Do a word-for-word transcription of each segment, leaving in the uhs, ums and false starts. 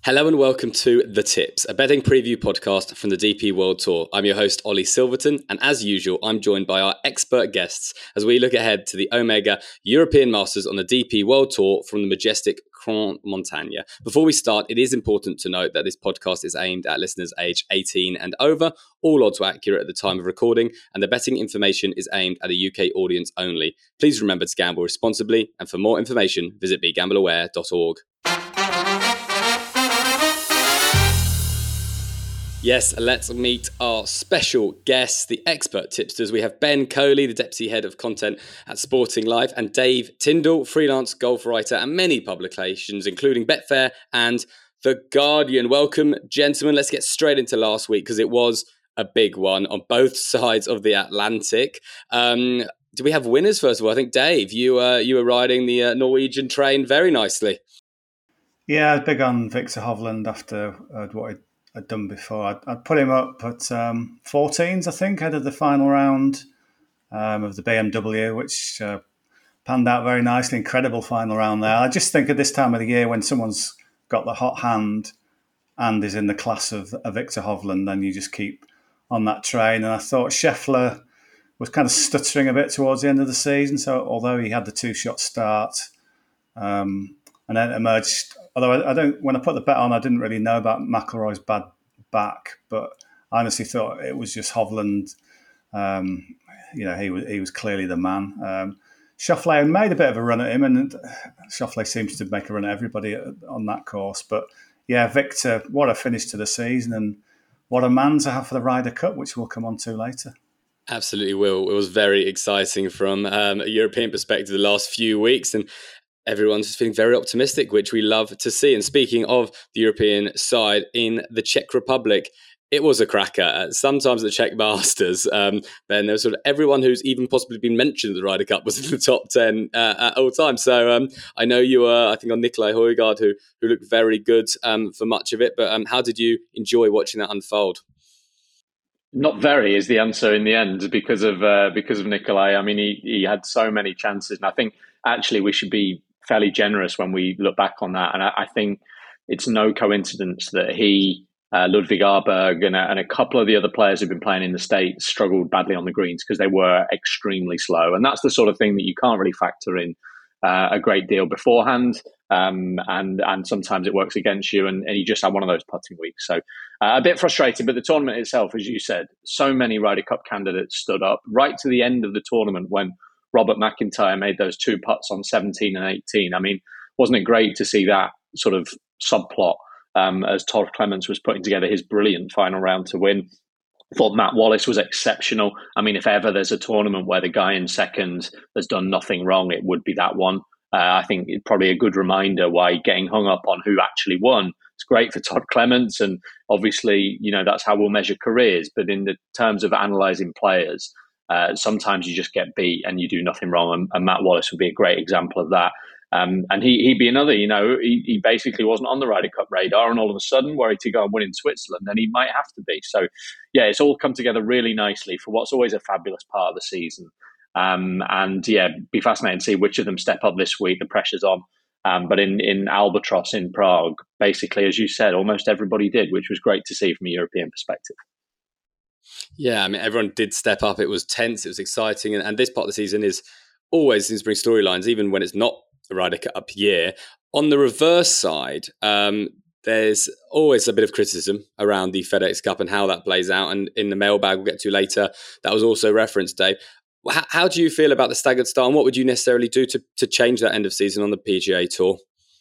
Hello and welcome to The Tips, a betting preview podcast from the D P World Tour. I'm your host, Ollie Silverton, and as usual, I'm joined by our expert guests as we look ahead to the Omega European Masters on the D P World Tour from the majestic Crans Montagnes. Before we start, it is important to note that this podcast is aimed at listeners aged eighteen and over. All odds were accurate at the time of recording, and the betting information is aimed at a U K audience only. Please remember to gamble responsibly, and for more information, visit be gamble aware dot org. Yes, let's meet our special guests, the expert tipsters. We have Ben Coley, the Deputy Head of Content at Sporting Life, and Dave Tyndall, freelance golf writer and many publications, including Betfair and The Guardian. Welcome, gentlemen. Let's get straight into last week because it was a big one on both sides of the Atlantic. Um, do we have winners, first of all? I think, Dave, you, uh, you were riding the uh, Norwegian train very nicely. Yeah, I was big on Viktor Hovland after uh, what I'd I'd done before. I'd, I'd put him up at um, fourteens, I think, ahead of the final round um, of the B M W, which uh, panned out very nicely. Incredible final round there. I just think at this time of the year when someone's got the hot hand and is in the class of, of Viktor Hovland, then you just keep on that train. And I thought Scheffler was kind of stuttering a bit towards the end of the season. So although he had the two-shot start um, and then emerged... Although I, I don't, when I put the bet on, I didn't really know about McIlroy's bad back, but I honestly thought it was just Hovland. Um, you know, he was he was clearly the man. Um, Schauffele made a bit of a run at him, and Schauffele seems to make a run at everybody on that course. But yeah, Viktor, what a finish to the season, and what a man to have for the Ryder Cup, which we'll come on to later. Absolutely will. It was very exciting from um, a European perspective the last few weeks, and everyone's feeling very optimistic, which we love to see. And speaking of the European side, in the Czech Republic, it was a cracker. Sometimes the Czech Masters, um, then there was sort of everyone who's even possibly been mentioned at the Ryder Cup was in the top ten uh, at all times. So um, I know you were, I think, on Nicolai Højgaard, who who looked very good um, for much of it. But um, how did you enjoy watching that unfold? Not very is the answer in the end because of uh, because of Nicolai. I mean, he he had so many chances, and I think actually we should be fairly generous when we look back on that. And I, I think it's no coincidence that he, uh, Ludwig Arberg, and a, and a couple of the other players who've been playing in the States struggled badly on the greens because they were extremely slow. And that's the sort of thing that you can't really factor in uh, a great deal beforehand. Um, and and sometimes it works against you. And, and you just had one of those putting weeks. So uh, a bit frustrating. But the tournament itself, as you said, so many Ryder Cup candidates stood up right to the end of the tournament when Robert McIntyre made those two putts on seventeen and eighteen. I mean, wasn't it great to see that sort of subplot um, as Todd Clements was putting together his brilliant final round to win? I thought Matt Wallace was exceptional. I mean, if ever there's a tournament where the guy in second has done nothing wrong, it would be that one. Uh, I think it's probably a good reminder why getting hung up on who actually won. It's great for Todd Clements, and obviously, you know, that's how we'll measure careers. But in the terms of analysing players, Uh, sometimes you just get beat and you do nothing wrong, and, and Matt Wallace would be a great example of that. Um, and he, he'd be another, you know, he, he basically wasn't on the Ryder Cup radar, and all of a sudden, were he to go and win in Switzerland, then he might have to be. So, yeah, it's all come together really nicely for what's always a fabulous part of the season. Um, and yeah, be fascinating to see which of them step up this week. The pressure's on. Um, but in, in Albatross in Prague, basically, as you said, almost everybody did, which was great to see from a European perspective. Yeah, I mean, everyone did step up. It was tense. It was exciting. And, and this part of the season is always seems to bring storylines, even when it's not a Ryder Cup year. On the reverse side, um, there's always a bit of criticism around the FedEx Cup and how that plays out. And in the mailbag we'll get to later, that was also referenced, Dave. How, how do you feel about the staggered start, and what would you necessarily do to, to change that end of season on the P G A Tour?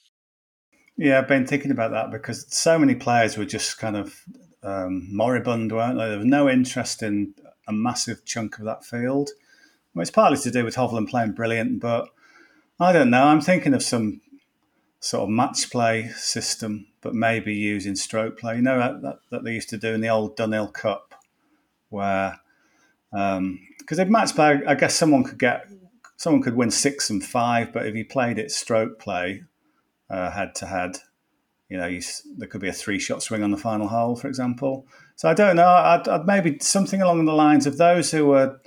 Yeah, I've been thinking about that because so many players were just kind of Um, moribund, weren't they? There was no interest in a massive chunk of that field. Well, it's partly to do with Hovland playing brilliant, but I don't know. I'm thinking of some sort of match play system, but maybe using stroke play. You know, that, that, that they used to do in the old Dunhill Cup, where because um, if match play, I guess someone could get someone could win six and five, but if you played it stroke play uh, head to head, you know, you, there could be a three-shot swing on the final hole, for example. So I don't know. I'd, I'd maybe something along the lines of those who were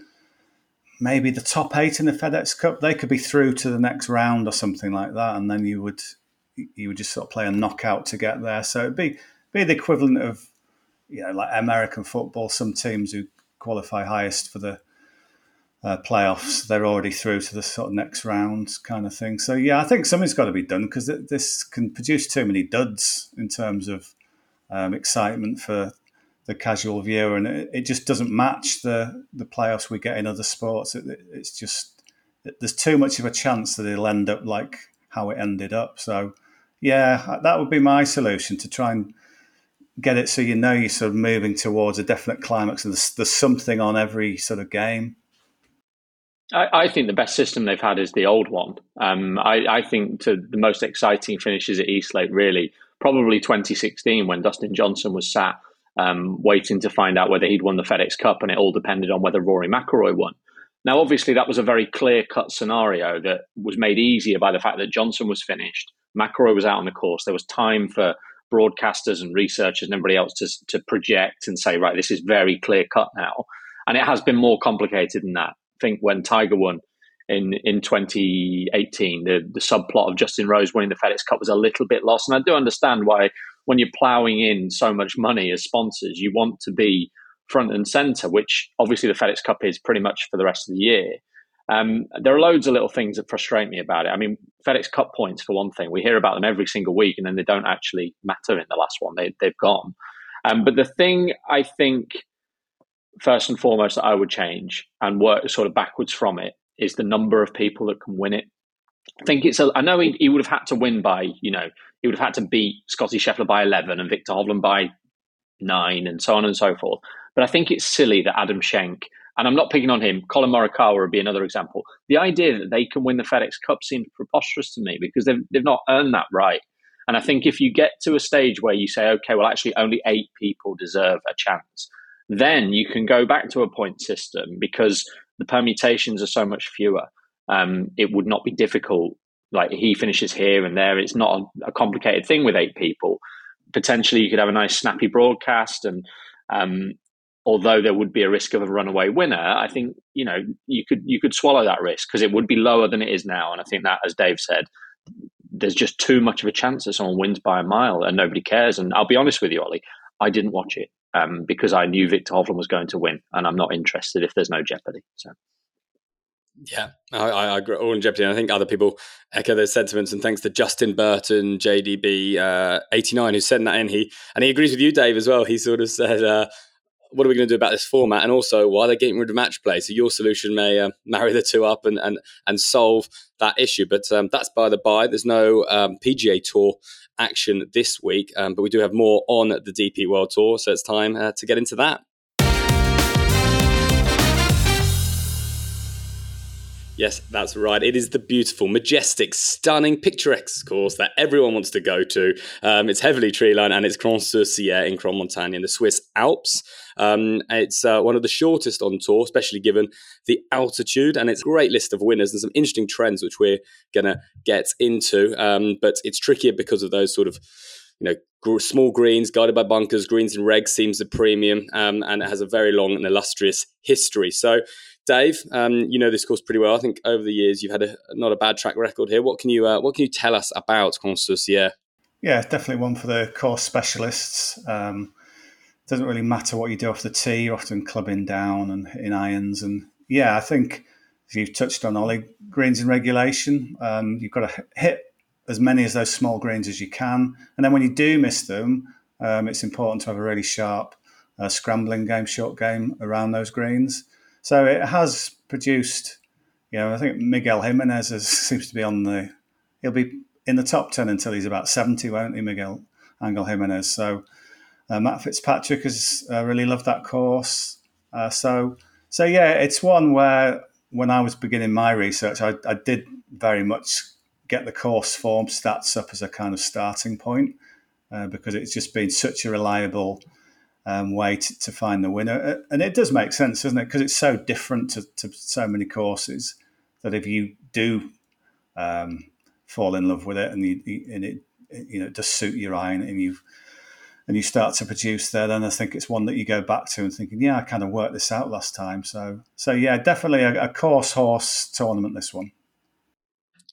maybe the top eight in the FedEx Cup. They could be through to the next round or something like that, and then you would you would just sort of play a knockout to get there. So it'd be be the equivalent of, you know, like American football. Some teams who qualify highest for the uh, playoffs, they're already through to the sort of next round kind of thing. So yeah, I think something's got to be done, because this can produce too many duds in terms of um, excitement for the casual viewer, and it, it just doesn't match the the playoffs we get in other sports. It, it's just it, there's too much of a chance that it'll end up like how it ended up. So yeah, that would be my solution, to try and get it so you know you're sort of moving towards a definite climax, and there's, there's something on every sort of game. I, I think the best system they've had is the old one. Um, I, I think to the most exciting finishes at Eastlake, really, probably twenty sixteen, when Dustin Johnson was sat um, waiting to find out whether he'd won the FedEx Cup, and it all depended on whether Rory McIlroy won. Now, obviously, that was a very clear-cut scenario that was made easier by the fact that Johnson was finished, McIlroy was out on the course. There was time for broadcasters and researchers and everybody else to, to project and say, right, this is very clear-cut now. And it has been more complicated than that. I think when Tiger won in, in twenty eighteen, the, the subplot of Justin Rose winning the FedEx Cup was a little bit lost. And I do understand why, when you're ploughing in so much money as sponsors, you want to be front and centre, which obviously the FedEx Cup is pretty much for the rest of the year. Um, there are loads of little things that frustrate me about it. I mean, FedEx Cup points, for one thing. We hear about them every single week, and then they don't actually matter in the last one. They, they've gone. Um, but the thing I think, first and foremost, that I would change and work sort of backwards from it is the number of people that can win it. I think it's a, I know he, he would have had to win by, you know, he would have had to beat Scotty Scheffler by eleven and Victor Hovland by nine and so on and so forth. But I think it's silly that Adam Schenk, and I'm not picking on him, Colin Morikawa would be another example. The idea that they can win the FedEx Cup seems preposterous to me, because they've, they've not earned that right. And I think if you get to a stage where you say, okay, well, actually only eight people deserve a chance, then you can go back to a point system, because the permutations are so much fewer. Um, it would not be difficult. Like, he finishes here and there. It's not a, a complicated thing with eight people. Potentially you could have a nice snappy broadcast, and um, although there would be a risk of a runaway winner, I think, you know, you could you could swallow that risk, because it would be lower than it is now. And I think that, as Dave said, there's just too much of a chance that someone wins by a mile and nobody cares. And I'll be honest with you, Ollie, I didn't watch it um, because I knew Victor Hovland was going to win, and I'm not interested if there's no jeopardy. So. Yeah, I, I agree all in jeopardy. And I think other people echo those sentiments. And thanks to Justin Burton, J D B uh, eighty-nine, who sent that in. He and he agrees with you, Dave, as well. He sort of said, uh, "What are we going to do about this format?" And also, why they're getting rid of match play. So your solution may uh, marry the two up and and and solve that issue. But um, that's by the by. There's no um, P G A Tour action this week, um, but we do have more on the D P World Tour. So it's time uh, to get into that. Yes, that's right. It is the beautiful, majestic, stunning, picturesque course that everyone wants to go to. Um, it's heavily tree-lined, and it's Crans-sur-Sierre in Crans-Montagne in the Swiss Alps. Um, it's uh, one of the shortest on tour, especially given the altitude, and it's a great list of winners and some interesting trends which we're going to get into. Um, but it's trickier because of those sort of, you know, gr- small greens guided by bunkers. Greens and regs seems the premium, um, and it has a very long and illustrious history. So, Dave, um, you know this course pretty well. I think over the years you've had a not a bad track record here. What can you uh, what can you tell us about Crans-sur-Sierre? Yeah, it's definitely one for the course specialists. Um, doesn't really matter what you do off the tee. You're often clubbing down and hitting irons. And yeah, I think, as you've touched on, Ollie, greens in regulation. Um, you've got to hit as many of those small greens as you can. And then when you do miss them, um, it's important to have a really sharp uh, scrambling game, short game around those greens. So it has produced, you know, I think Miguel Jimenez is, seems to be on the, he'll be in the top ten until he's about seventy, won't he, Miguel Angel Jimenez? So uh, Matt Fitzpatrick has uh, really loved that course. Uh, so, so yeah, it's one where when I was beginning my research, I, I did very much get the course form stats up as a kind of starting point uh, because it's just been such a reliable Um, way to, to find the winner. And it does make sense, doesn't it? Because it's so different to, to so many courses that if you do um, fall in love with it and, you, and it, you know, it does suit your eye and you and you start to produce there, then I think it's one that you go back to and thinking, yeah, I kind of worked this out last time. So, so yeah, definitely a, a course horse tournament, this one.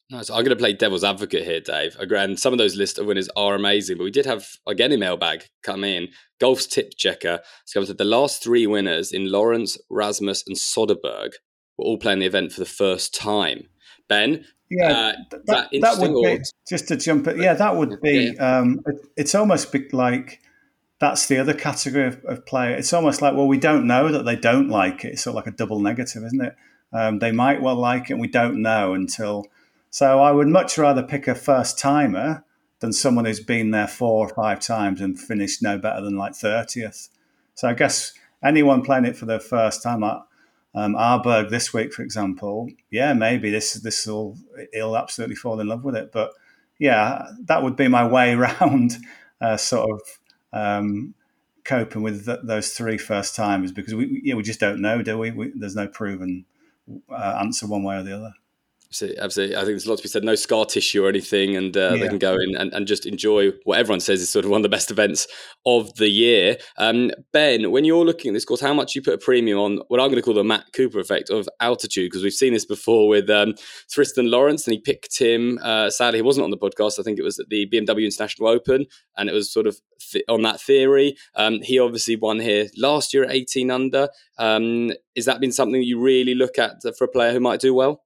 Nice. I'm going to play devil's advocate here, Dave. And some of those list of winners are amazing, but we did have, again, a mailbag come in. Golf's tip checker. So the last three winners in Lawrence, Rasmus, and Soderberg were all playing the event for the first time. Ben, yeah, uh, that, that, that would or... be just to jump it. Yeah, that would be. Yeah. Um, it, it's almost like that's the other category of, of player. It's almost like, well, we don't know that they don't like it. It's sort of like a double negative, isn't it? Um, they might well like it, and we don't know until. So I would much rather pick a first timer than someone who's been there four or five times and finished no better than like thirtieth. So I guess anyone playing it for the first time, like um, Arberg this week, for example, yeah, maybe this this will he'll absolutely fall in love with it. But yeah, that would be my way around uh, sort of um, coping with th- those three first timers, because we yeah we just don't know, do we? we there's no proven uh, answer one way or the other. Absolutely, absolutely. I think there's a lot to be said. No scar tissue or anything, and uh, yeah. they can go in and, and just enjoy what everyone says is sort of one of the best events of the year. Um, Ben, when you're looking at this course, how much you put a premium on what I'm going to call the Matt Cooper effect of altitude? Because we've seen this before with um, Thriston Lawrence, and he picked him. Uh, sadly, he wasn't on the podcast. I think it was at the B M W International Open, and it was sort of th- on that theory. Um, he obviously won here last year at eighteen under. Um, has that been something that you really look at for a player who might do well?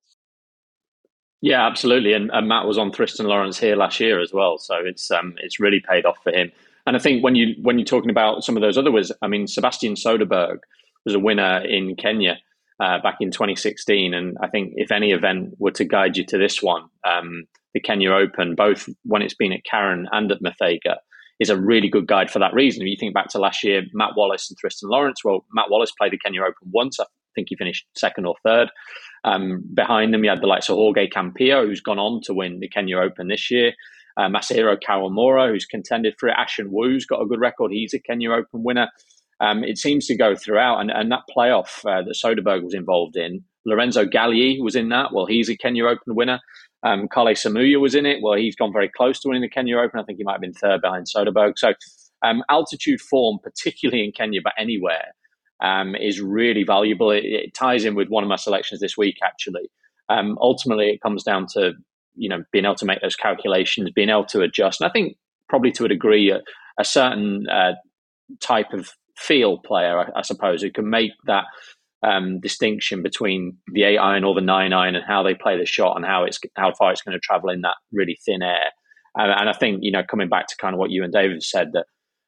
Yeah, absolutely. And, and Matt was on Thriston Lawrence here last year as well. So it's um, it's really paid off for him. And I think when, you, when you're talking about some of those other winners, I mean, Sebastian Soderberg was a winner in Kenya uh, back in twenty sixteen. And I think if any event were to guide you to this one, um, the Kenya Open, both when it's been at Karen and at Muthaiga, is a really good guide for that reason. If you think back to last year, Matt Wallace and Thriston Lawrence, well, Matt Wallace played the Kenya Open once. I think he finished second or third. Um, behind them, you had the likes of Jorge Campillo, who's gone on to win the Kenya Open this year. Uh, Masahiro Kawamura, who's contended for it. Ashen Wu's got a good record. He's a Kenya Open winner. Um, it seems to go throughout. And, and that playoff uh, that Soderberg was involved in, Lorenzo Galli was in that. Well, he's a Kenya Open winner. Um, Kale Samuya was in it. Well, he's gone very close to winning the Kenya Open. I think he might have been third behind Soderberg. So um, altitude form, particularly in Kenya, but anywhere, Um, is really valuable. It, it ties in with one of my selections this week, actually. Um, ultimately, it comes down to, you know, being able to make those calculations, being able to adjust. And I think probably to a degree, a, a certain uh, type of field player, I, I suppose, who can make that um, distinction between the eight iron or the nine iron and how they play the shot and how it's how far it's going to travel in that really thin air. And, and I think, you know, coming back to kind of what you and David said, that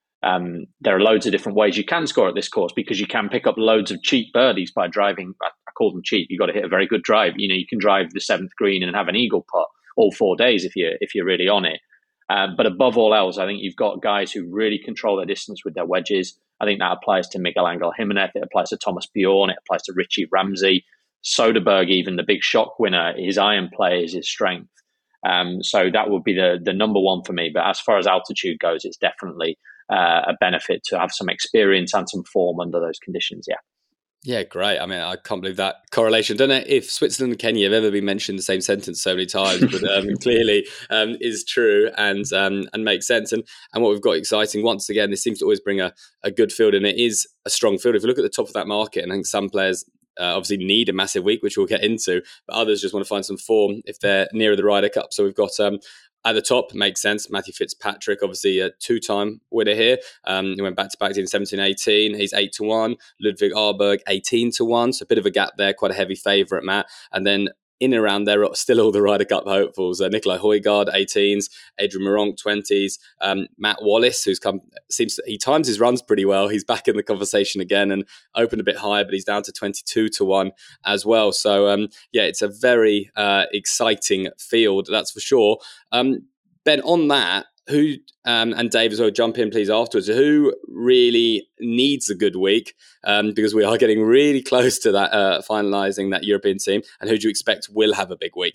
Um, there are loads of different ways you can score at this course, because you can pick up loads of cheap birdies by driving. I call them cheap. You've got to hit a very good drive. You know, you can drive the seventh green and have an eagle putt all four days if you're, if you're really on it. Uh, but above all else, I think you've got guys who really control their distance with their wedges. I think that applies to Miguel Angel Jimenez. It applies to Thomas Bjorn. It applies to Richie Ramsey. Soderberg, even the big shock winner, his iron play is his strength. Um, so that would be the the number one for me. But as far as altitude goes, it's definitely uh, a benefit to have some experience and some form under those conditions. Yeah. Yeah, great. I mean, I can't believe that correlation. Don't know if Switzerland and Kenya have ever been mentioned in the same sentence so many times, but um, clearly um, is true and um, and makes sense. And and what we've got exciting, once again, this seems to always bring a, a good field, and it is a strong field. If you look at the top of that market, and I think some players uh, obviously need a massive week, which we'll get into, but others just want to find some form if they're nearer the Ryder Cup. So we've got... Um, At the top, makes sense. Matthew Fitzpatrick, obviously a two-time winner here. Um, he went back-to-back in seventeen eighteen. He's eight to one. Ludwig Arberg, eighteen to one. So a bit of a gap there, quite a heavy favourite, Matt. And then in and around there are still all the Ryder Cup hopefuls. Uh, Nicolai Højgaard, eighteens. Adrian Meronk, twenties. Um, Matt Wallace, who's come, seems to, he times his runs pretty well. He's back in the conversation again and opened a bit higher, but he's down to twenty-two to one as well. So, um, yeah, it's a very uh, exciting field, that's for sure. Um, Ben, on that, who, um, and Dave as well, jump in please afterwards, who really needs a good week, um, because we are getting really close to that, uh, finalising that European team, and who do you expect will have a big week?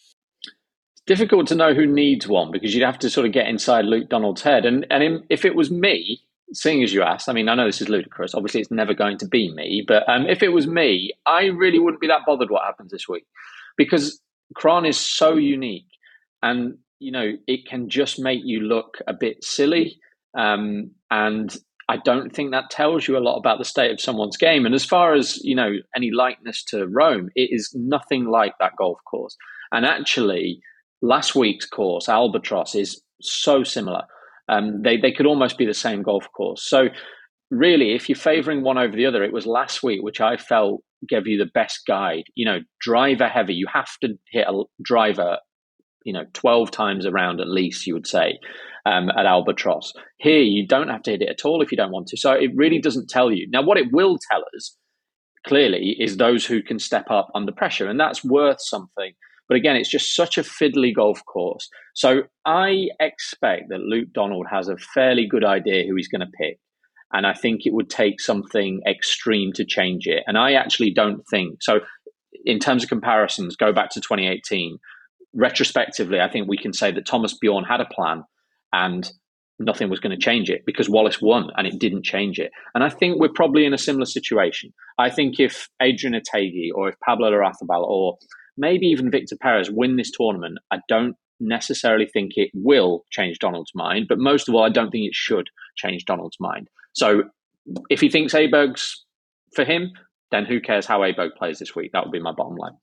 It's difficult to know who needs one, because you'd have to sort of get inside Luke Donald's head. And, and in, if it was me, seeing as you asked, I mean, I know this is ludicrous. Obviously, it's never going to be me. But um, if it was me, I really wouldn't be that bothered what happens this week, because Kron is so unique. And you know, it can just make you look a bit silly. Um, and I don't think that tells you a lot about the state of someone's game. And as far as, you know, any likeness to Rome, it is nothing like that golf course. And actually, last week's course, Albatross, is so similar. Um, they, they could almost be the same golf course. So really, if you're favouring one over the other, it was last week, which I felt gave you the best guide. You know, driver heavy. You have to hit a driver, you know, twelve times around at least, you would say, um, at Albatross. Here, you don't have to hit it at all if you don't want to. So it really doesn't tell you. Now, what it will tell us, clearly, is those who can step up under pressure, and that's worth something. But again, it's just such a fiddly golf course. So I expect that Luke Donald has a fairly good idea who he's going to pick. And I think it would take something extreme to change it. And I actually don't think so. In terms of comparisons, go back to twenty eighteen. Retrospectively, I think we can say that Thomas Bjorn had a plan and nothing was going to change it because Wallace won and it didn't change it. And I think we're probably in a similar situation. I think if Adrian Otaegui or if Pablo Larrazabal or maybe even Victor Perez win this tournament, I don't necessarily think it will change Donald's mind. But most of all, I don't think it should change Donald's mind. So if he thinks Aberg's for him, then who cares how Aberg plays this week? That would be my bottom line.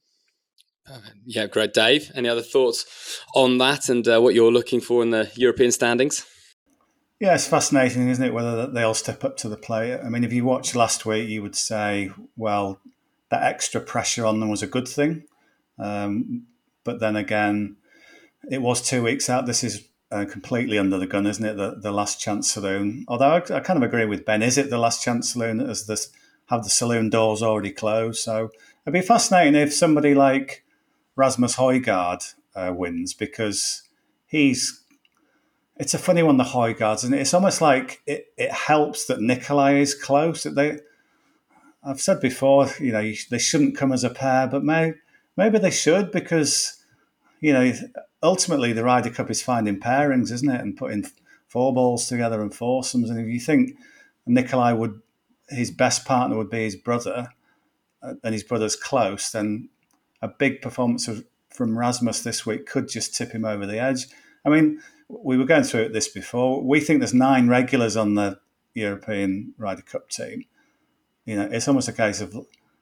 Yeah, great. Dave, any other thoughts on that and uh, what you're looking for in the European standings? Yeah, it's fascinating, isn't it, whether they all step up to the plate. I mean, if you watched last week, you would say, well, that extra pressure on them was a good thing. Um, but then again, it was two weeks out. This is uh, completely under the gun, isn't it? The, the last chance saloon. Although I, I kind of agree with Ben. Is it the last chance saloon as this, have the saloon doors already closed? So it'd be fascinating if somebody like Rasmus Højgaard uh, wins, because he's, it's a funny one, the Højgaards, and it's almost like it, it helps that Nicolai is close. That they, I've said before, you know, they shouldn't come as a pair, but may, maybe they should, because, you know, ultimately the Ryder Cup is finding pairings, isn't it, and putting four balls together and foursomes. And if you think Nicolai would, his best partner would be his brother, and his brother's close, then a big performance of, from Rasmus this week could just tip him over the edge. I mean, we were going through this before. We think there's nine regulars on the European Ryder Cup team. You know, it's almost a case of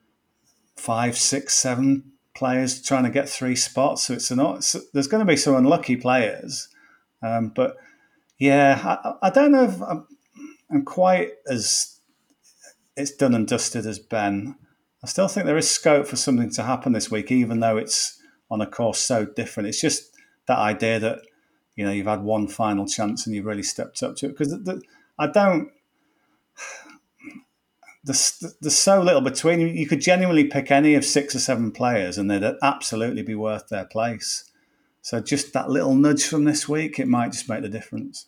five, six, seven players trying to get three spots. So it's not. So there's going to be some unlucky players, um, but yeah, I, I don't know if I'm, I'm quite as it's done and dusted as Ben. I still think there is scope for something to happen this week, even though it's on a course so different. It's just that idea that, you know, you've had one final chance and you've really stepped up to it. Because the, I don't, there's, there's so little between you. You could genuinely pick any of six or seven players and they'd absolutely be worth their place. So just that little nudge from this week, it might just make the difference.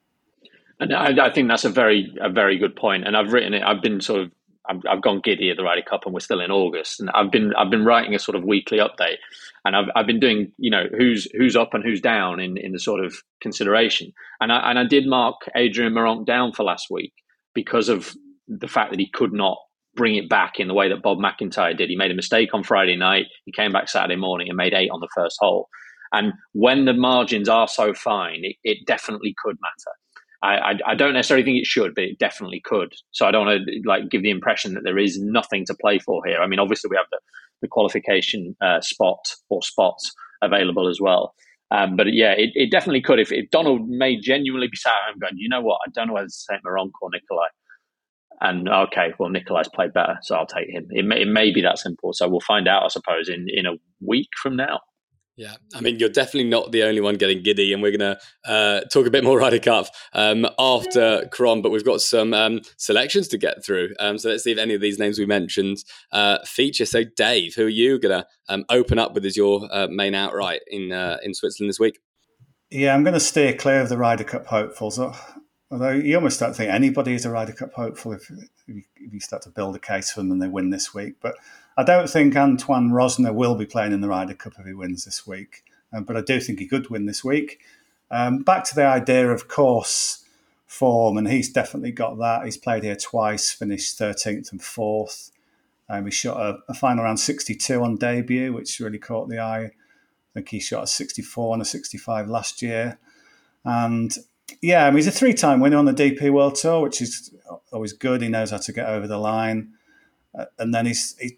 And I, I think that's a very, a very good point. And I've written it, I've been sort of, I've, I've gone giddy at the Ryder Cup and we're still in August. And I've been, I've been writing a sort of weekly update. And I've, I've been doing, you know, who's who's up and who's down in, in the sort of consideration. And I, and I did mark Adrian Meronk down for last week because of the fact that he could not bring it back in the way that Bob McIntyre did. He made a mistake on Friday night. He came back Saturday morning and made eight on the first hole. And when the margins are so fine, it, it definitely could matter. I, I, I don't necessarily think it should, but it definitely could. So I don't want to like give the impression that there is nothing to play for here. I mean, obviously we have the, the qualification uh, spot or spots available as well. Um, but yeah, it, it definitely could. If, if Donald may genuinely be sat at home going, you know what, I don't know whether to take Meronk or Nicolai. And okay, well, Nicolai's played better, so I'll take him. It may, it may be that simple. So we'll find out, I suppose, in, in a week from now. Yeah, I mean, you're definitely not the only one getting giddy, and we're going to uh, talk a bit more Ryder Cup um, after Cron, but we've got some um, selections to get through. Um, so let's see if any of these names we mentioned uh, feature. So Dave, who are you going to um, open up with as your uh, main outright in uh, in Switzerland this week? Yeah, I'm going to steer clear of the Ryder Cup hopefuls. Although you almost don't think anybody is a Ryder Cup hopeful if, if, you, if you start to build a case for them and they win this week. But I don't think Antoine Rosner will be playing in the Ryder Cup if he wins this week. Um, but I do think he could win this week. Um, back to the idea of course form, and he's definitely got that. He's played here twice, finished thirteenth and fourth. Um, he shot a, a final round sixty-two on debut, which really caught the eye. I think he shot a sixty-four and a sixty-five last year. And yeah, I mean, he's a three-time winner on the D P World Tour, which is always good. He knows how to get over the line. Uh, and then he's he,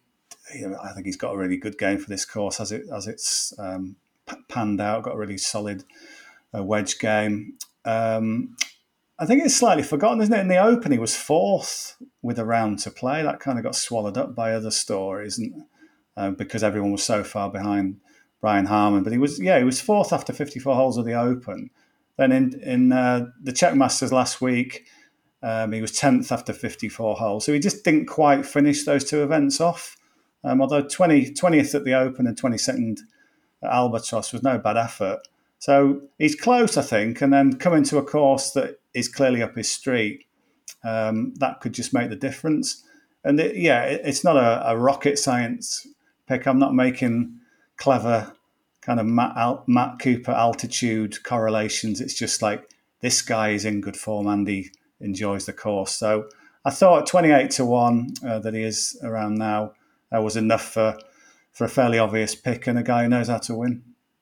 you know, I think he's got a really good game for this course as it as it's um, panned out. Got a really solid uh, wedge game. Um, I think it's slightly forgotten, isn't it? In the Open, he was fourth with a round to play. That kind of got swallowed up by other stories, and uh, because everyone was so far behind Brian Harman. But he was, yeah, he was fourth after fifty-four holes of the Open. Then in in uh, the Czech Masters last week, um, he was tenth after fifty-four holes. So he just didn't quite finish those two events off. Um, although twentieth at the Open and twenty-second at Albatross was no bad effort. So he's close, I think, and then coming to a course that is clearly up his street, um, that could just make the difference. And it, yeah, it, it's not a, a rocket science pick. I'm not making clever kind of Matt, Al, Matt Cooper altitude correlations. It's just like, this guy is in good form and he enjoys the course. So I thought twenty-eight to one uh, that he is around now uh, was enough for, for a fairly obvious pick and a guy who knows how to win.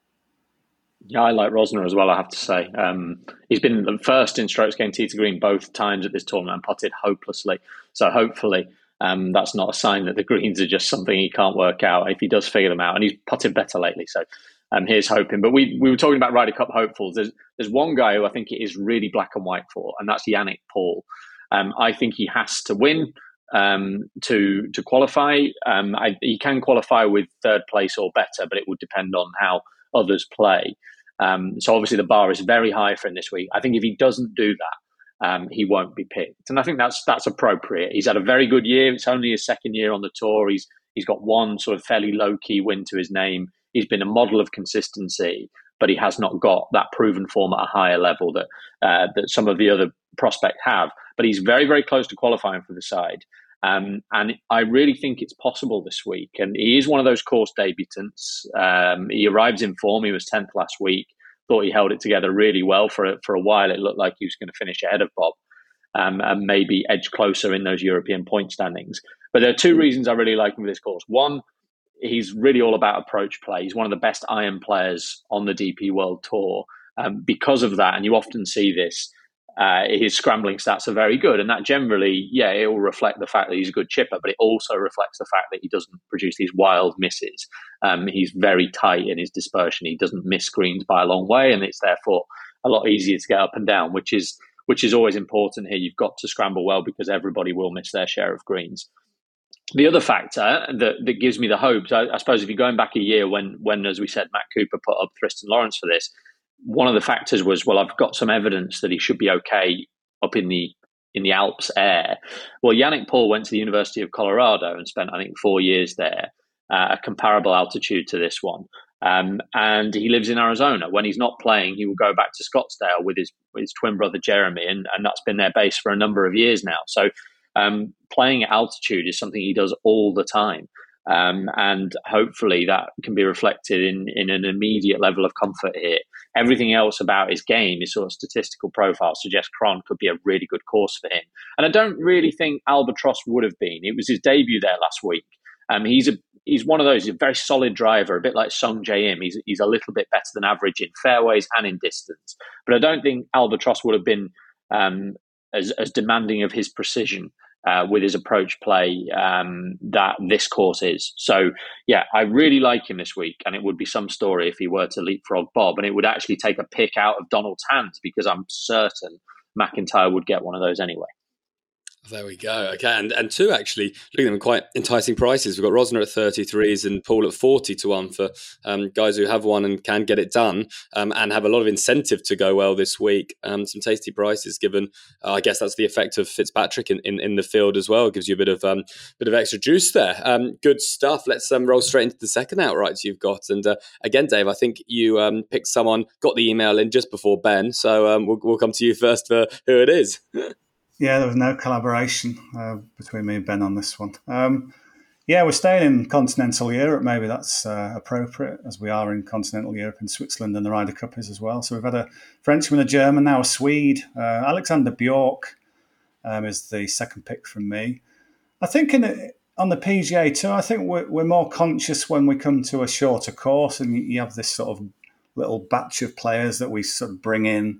Yeah, I like Rosner as well, I have to say. Um, he's been the first in strokes gained tee to green both times at this tournament and putted hopelessly. So hopefully um, that's not a sign that the greens are just something he can't work out if he does figure them out. And he's putted better lately. So um, here's hoping. But we we were talking about Ryder Cup hopefuls. There's, there's one guy who I think it is really black and white for, and that's Yannick Paul. Um, I think he has to win um, to to qualify. Um, I, he can qualify with third place or better, but it would depend on how others play. Um, so obviously the bar is very high for him this week. I think if he doesn't do that, um, he won't be picked. And I think that's that's appropriate. He's had a very good year. It's only his second year on the tour. He's he's got one sort of fairly low-key win to his name. He's been a model of consistency, but he has not got that proven form at a higher level that uh, that some of the other prospects have. But he's very, very close to qualifying for the side. Um, and I really think it's possible this week. And he is one of those course debutants. Um, he arrives in form. He was tenth last week. Thought he held it together really well for a, for a while. It looked like he was going to finish ahead of Bob um, and maybe edge closer in those European point standings. But there are two reasons I really like him for this course. One, he's really all about approach play. He's one of the best iron players on the D P World Tour. Um, because of that, and you often see this, Uh, his scrambling stats are very good, and that generally, yeah, it will reflect the fact that he's a good chipper, but it also reflects the fact that he doesn't produce these wild misses. Um, he's very tight in his dispersion. He doesn't miss greens by a long way, and it's therefore a lot easier to get up and down, which is which is always important here. You've got to scramble well because everybody will miss their share of greens. The other factor that, that gives me the hopes, I, I suppose, if you're going back a year when, when, as we said, Matt Cooper put up Tristan Lawrence for this, one of the factors was, well, I've got some evidence that he should be okay up in the in the Alps air. Well, Yannick Paul went to the University of Colorado and spent, I think, four years there, uh, a comparable altitude to this one. Um, and he lives in Arizona. When he's not playing, he will go back to Scottsdale with his with his twin brother Jeremy, and, and that's been their base for a number of years now. So um, playing at altitude is something he does all the time. Um, and hopefully that can be reflected in, in an immediate level of comfort here. Everything else about his game, his sort of statistical profile, suggests Cron could be a really good course for him. And I don't really think Albatross would have been. It was his debut there last week. Um, he's a he's one of those, he's a very solid driver, a bit like Sung Jae Im. He's, he's a little bit better than average in fairways and in distance. But I don't think Albatross would have been um, as, as demanding of his precision Uh, with his approach play um, that this course is. So, yeah, I really like him this week, and it would be some story if he were to leapfrog Bob, and it would actually take a pick out of Donald's hands because I'm certain McIntyre would get one of those anyway. There we go. Okay, and and two actually looking at them quite enticing prices. We've got Rosner at thirty-threes and Paul at forty to one for um, guys who have one and can get it done um, and have a lot of incentive to go well this week. Um, some tasty prices given. Uh, I guess that's the effect of Fitzpatrick in, in, in the field as well. It gives you a bit of um, bit of extra juice there. Um, good stuff. Let's um, roll straight into the second outrights you've got. And uh, again, Dave, I think you um, picked someone, got the email in just before Ben, so um, we'll, we'll come to you first for who it is. Yeah, there was no collaboration uh, between me and Ben on this one. Um, yeah, we're staying in continental Europe. Maybe that's uh, appropriate, as we are in continental Europe in Switzerland, and the Ryder Cup is as well. So we've had a Frenchman, a German, now a Swede. Uh, Alexander Bjork um, is the second pick from me. I think in a, on the P G A Tour, I think we're, we're more conscious when we come to a shorter course, and you have this sort of little batch of players that we sort of bring in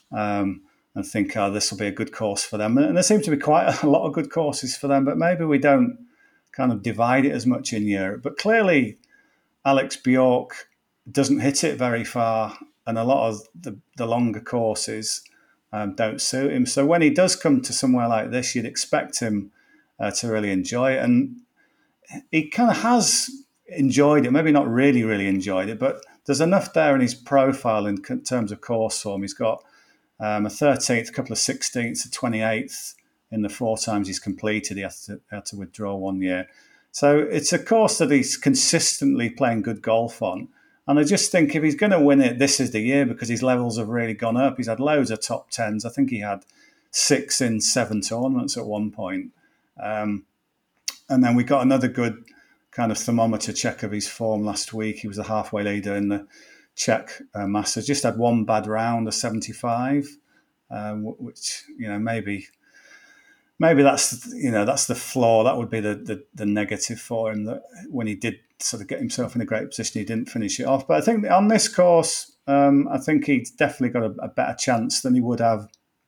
um, and think, oh, this will be a good course for them. And there seem to be quite a lot of good courses for them, but maybe we don't kind of divide it as much in Europe. But clearly, Alex Bjork doesn't hit it very far, and a lot of the, the longer courses um, don't suit him. So when he does come to somewhere like this, you'd expect him uh, to really enjoy it. And he kind of has enjoyed it, maybe not really, really enjoyed it, but there's enough there in his profile in terms of course form. He's got um, a thirteenth, a couple of sixteenths, a twenty-eighth in the four times he's completed. He had to, had to withdraw one year. So it's a course that he's consistently playing good golf on. And I just think if he's going to win it, this is the year, because his levels have really gone up. He's had loads of top tens. I think he had six in seven tournaments at one point. Um, and then we got another good kind of thermometer check of his form last week. He was the halfway leader in the Czech uh, Masters. Just had one bad round, a seventy-five, um, which, you know, maybe... Maybe that's, you know, that's the flaw. That would be the, the the negative for him, that when he did sort of get himself in a great position, he didn't finish it off. But I think on this course, um, I think he's definitely got a, a better chance than he would have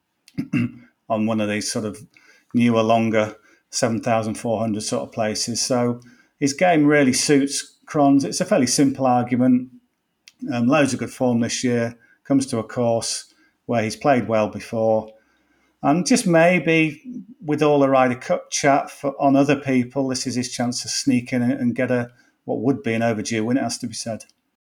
on one of these sort of newer, longer seven thousand four hundred sort of places. So his game really suits Cron's. It's a fairly simple argument. Um, loads of good form this year. Comes to a course where he's played well before. And just maybe with all the Ryder Cup chat for, on other people, this is his chance to sneak in and get a what would be an overdue win, it has to be said.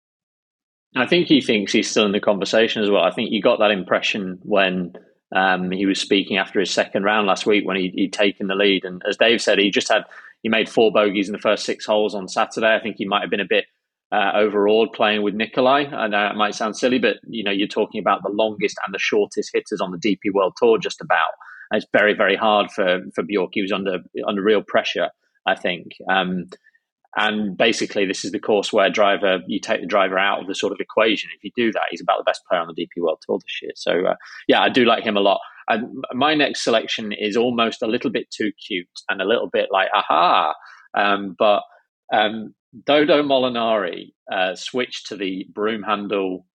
I think he thinks he's still in the conversation as well. I think you got that impression when um, he was speaking after his second round last week, when he, he'd taken the lead. And as Dave said, he just had he made four bogeys in the first six holes on Saturday. I think he might have been a bit Uh, overawed playing with Nicolai. I know it might sound silly, but you know, you're talking about the longest and the shortest hitters on the D P World Tour, just about. And it's very, very hard for for Bjork. He was under under real pressure, I think. Um, and basically, this is the course where driver you take the driver out of the sort of equation. If you do that, he's about the best player on the D P World Tour this year. So uh, yeah, I do like him a lot. And my next selection is almost a little bit too cute and a little bit like aha, um, but. Um, Dodo Molinari uh, switched to the broom handle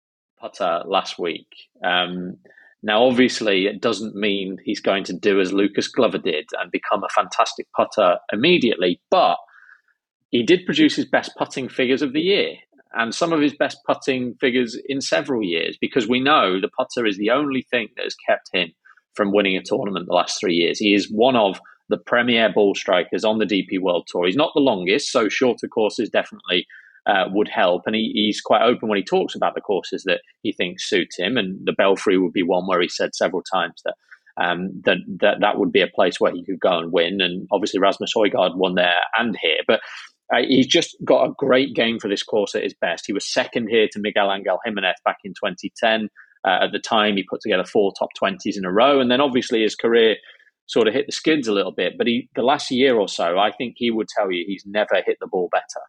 putter last week. Um, now, obviously, it doesn't mean he's going to do as Lucas Glover did and become a fantastic putter immediately, but he did produce his best putting figures of the year and some of his best putting figures in several years, because we know the putter is the only thing that has kept him from winning a tournament the last three years. He is one of the premier ball strikers on the D P World Tour. He's not the longest, so shorter courses definitely uh, would help. And he, he's quite open when he talks about the courses that he thinks suit him. And the Belfry would be one where he said several times that um, that, that that would be a place where he could go and win. And obviously Rasmus Højgaard won there and here. But uh, he's just got a great game for this course at his best. He was second here to Miguel Angel Jimenez back in twenty ten. Uh, at the time, he put together four top twenties in a row. And then obviously his career sort of hit the skids a little bit. But he, the last year or so, I think he would tell you he's never hit the ball better.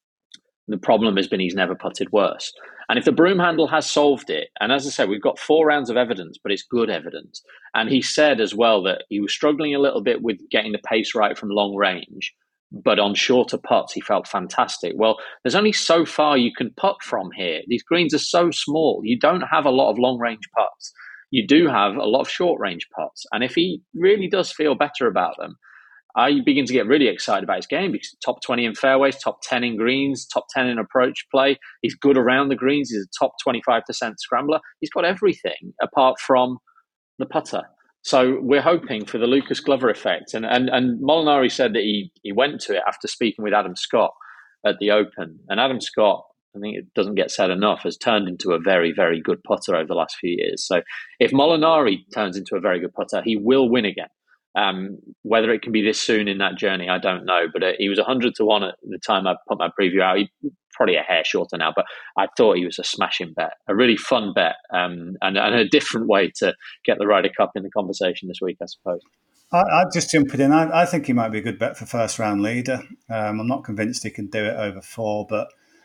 The problem has been he's never putted worse. And if the broom handle has solved it, and as I said, we've got four rounds of evidence, but it's good evidence. And he said as well that he was struggling a little bit with getting the pace right from long range, but on shorter putts, he felt fantastic. Well, there's only so far you can putt from here. These greens are so small. You don't have a lot of long range putts. You do have a lot of short range putts. And if he really does feel better about them, I begin to get really excited about his game, because top twenty in fairways, top ten in greens, top ten in approach play. He's good around the greens. He's a top twenty-five percent scrambler. He's got everything apart from the putter. So we're hoping for the Lucas Glover effect. And and, and Molinari said that he, he went to it after speaking with Adam Scott at the Open. And Adam Scott, I think it doesn't get said enough, has turned into a very, very good putter over the last few years. So if Molinari turns into a very good putter, he will win again. Um, whether it can be this soon in that journey, I don't know. But uh, he was one hundred to one at the time I put my preview out. He's probably a hair shorter now, but I thought he was a smashing bet, a really fun bet, um, and, and a different way to get the Ryder Cup in the conversation this week, I suppose. I, I'd just jump it in. I, I think he might be a good bet for first round leader. Um, I'm not convinced he can do it over four, but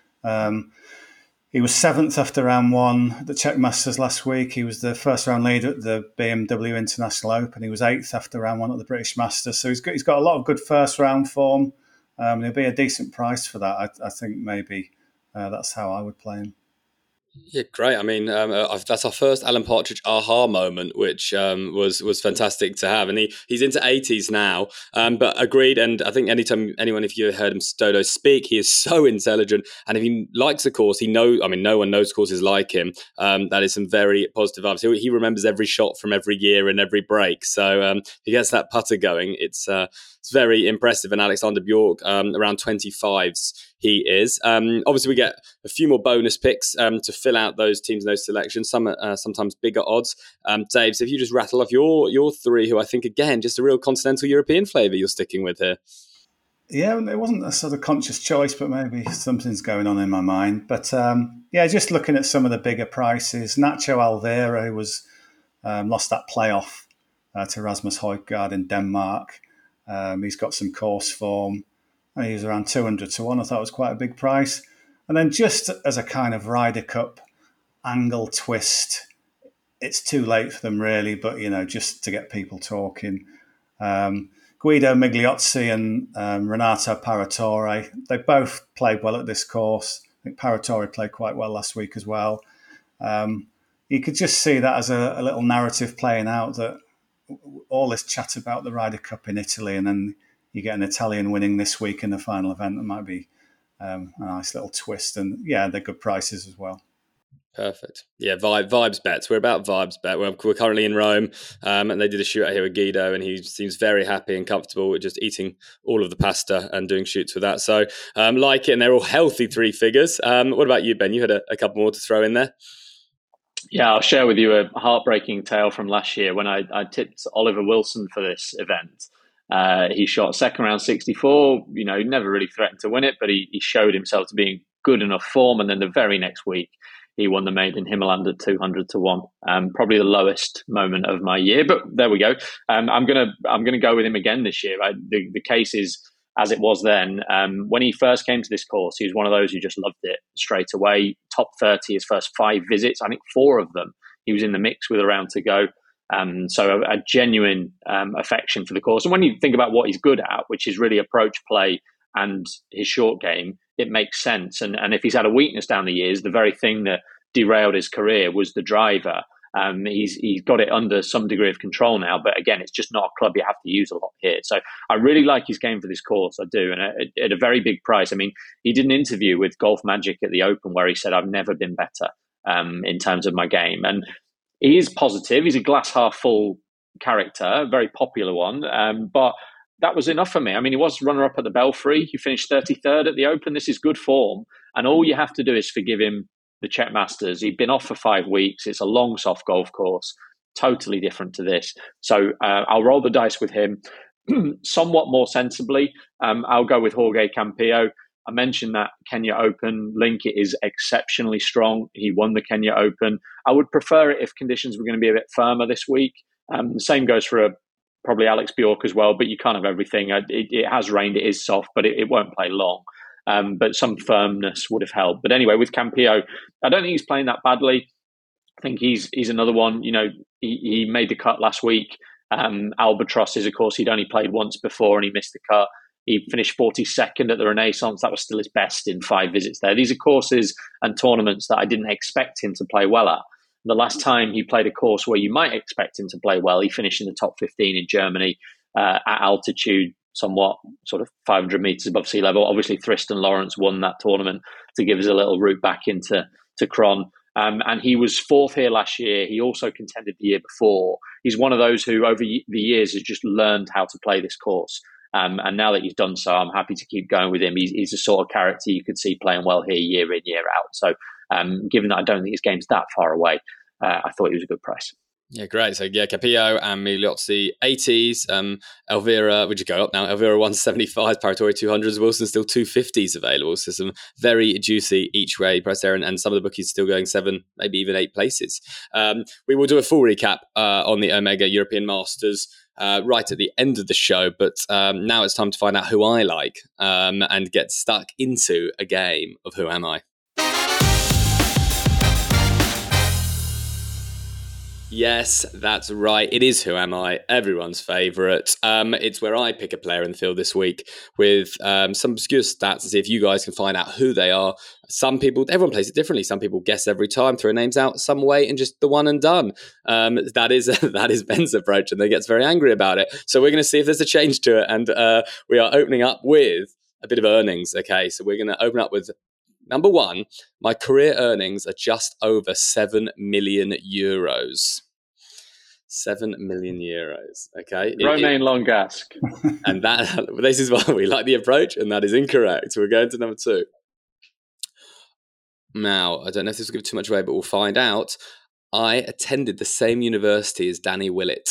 um, he was seventh after round one at the Czech Masters last week. He was the first round leader at the B M W International Open. He was eighth after round one at the British Masters. So he's got, he's got a lot of good first round form. Um, it'll be a decent price for that. I, I think maybe uh, that's how I would play him. Yeah, great. I mean, um, uh, that's our first Alan Partridge aha moment, which um, was was fantastic to have. And he, he's into eighties now, um, but agreed. And I think anytime anyone, if you heard him Dodo speak, he is so intelligent. And if he likes a course, he knows. I mean, no one knows courses like him. Um, that is some very positive vibes. He, he remembers every shot from every year and every break. So um, he gets that putter going. It's uh, it's very impressive. And Alexander Bjork, um, around twenty-fives, he is. Um, obviously, we get a few more bonus picks um, to fill out those teams and those selections. Some uh, sometimes bigger odds. Um, Dave, so if you just rattle off your your three, who I think again just a real continental European flavour you're sticking with here. Yeah, it wasn't a sort of conscious choice, but maybe something's going on in my mind. But um, yeah, just looking at some of the bigger prices, Nacho Alvera, who was um, lost that playoff uh, to Rasmus Højgaard in Denmark. Um, he's got some course form. He was around two hundred to one. I thought it was quite a big price. And then just as a kind of Ryder Cup angle twist, it's too late for them really, but, you know, just to get people talking. Um, Guido Migliozzi and um, Renato Paratore, they both played well at this course. I think Paratore played quite well last week as well. Um, you could just see that as a, a little narrative playing out, that all this chat about the Ryder Cup in Italy, and then you get an Italian winning this week in the final event. That might be um, a nice little twist. And yeah, they're good prices as well. Perfect. Yeah, vibe, vibes bets. We're about vibes bet. We're, we're currently in Rome, um, and they did a shoot out here with Guido, and he seems very happy and comfortable with just eating all of the pasta and doing shoots with that. So um, like it, and they're all healthy three figures. Um, what about you, Ben? You had a, a couple more to throw in there. Yeah, I'll share with you a heartbreaking tale from last year when I, I tipped Oliver Wilson for this event. Uh, he shot second round sixty-four. You know, he never really threatened to win it, but he, he showed himself to be in good enough form. And then the very next week, he won the maiden Himmeland at two hundred to one. Um, probably the lowest moment of my year, but there we go. Um, I'm gonna I'm gonna go with him again this year. I, the the case is as it was then. Um, when he first came to this course, he was one of those who just loved it straight away. Top thirty his first five visits. I think four of them he was in the mix with a round to go. Um, so a, a genuine um, affection for the course. And when you think about what he's good at, which is really approach play and his short game, it makes sense. And and if he's had a weakness down the years, the very thing that derailed his career was the driver. Um, he's he's got it under some degree of control now, but again, it's just not a club you have to use a lot here. So I really like his game for this course, I do, and at, at a very big price. I mean, he did an interview with Golf Magic at the Open where he said, "I've never been better um, in terms of my game," and he is positive. He's a glass half full character, a very popular one, um, but that was enough for me. I mean, he was runner-up at the Belfry. He finished thirty-third at the Open. This is good form, and all you have to do is forgive him the Czech Masters. He'd been off for five weeks. It's a long, soft golf course, totally different to this. So uh, I'll roll the dice with him somewhat more sensibly. Um, I'll go with Jorge Campillo. I mentioned that Kenya Open link. It is exceptionally strong. He won the Kenya Open. I would prefer it if conditions were going to be a bit firmer this week. Um, the same goes for a, probably Alex Bjork as well, but you can't have everything. It, it has rained. It is soft, but it, it won't play long. Um, but some firmness would have helped. But anyway, with Campillo, I don't think he's playing that badly. I think he's he's another one. You know, he, he made the cut last week. Um, Albatross is, of course, he'd only played once before and he missed the cut. He finished forty-second at the Renaissance. That was still his best in five visits there. These are courses and tournaments that I didn't expect him to play well at. The last time he played a course where you might expect him to play well, he finished in the top fifteen in Germany uh, at altitude, somewhat sort of five hundred meters above sea level. Obviously, Thriston Lawrence won that tournament to give us a little route back into to Cron. Um, and he was fourth here last year. He also contended the year before. He's one of those who over the years has just learned how to play this course. Um, and now that he's done so, I'm happy to keep going with him. He's, he's the sort of character you could see playing well here year in, year out. So um, given that I don't think his game's that far away, uh, I thought he was a good price. Yeah, great. So yeah, Campillo and Migliozzi eighties. Um, Elvira, would you go up now? Elvira one seventy-five, Paratore two hundreds, Wilson still two fifties available. So some very juicy each way price there, and, and some of the bookies still going seven, maybe even eight places. Um, we will do a full recap uh, on the Omega European Masters uh, right at the end of the show, but um, now it's time to find out who I like um, and get stuck into a game of Who Am I? Yes, that's right. It is Who Am I, everyone's favourite. Um, it's where I pick a player in the field this week with um, some obscure stats to see if you guys can find out who they are. Some people, everyone plays it differently. Some people guess every time, throw names out, some wait and just the one and done. Um, that is that is Ben's approach, and he gets very angry about it. So we're going to see if there's a change to it, and uh, we are opening up with a bit of earnings. Okay, so we're going to open up with number one. My career earnings are just over seven million euros. Seven million euros. Okay. Romain Longasque. And that this is why we like the approach, and that is incorrect. We're going to number two. Now, I don't know if this will give too much away, but we'll find out. I attended the same university as Danny Willett.